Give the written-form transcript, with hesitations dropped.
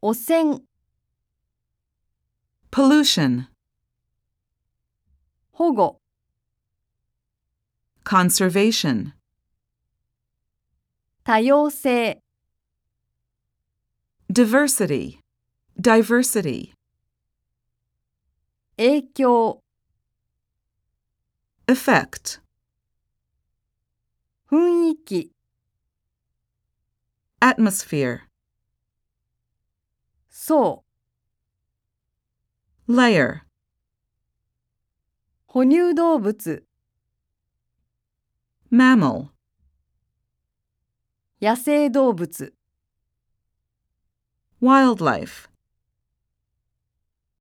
汚染、 pollution, 保護、 conservation, 多様性、 diversity, diversity, 影響、 effect, 雰囲気、 atmosphere, 層、 layer, 哺乳動物、 mammal, 野生動物、 wildlife.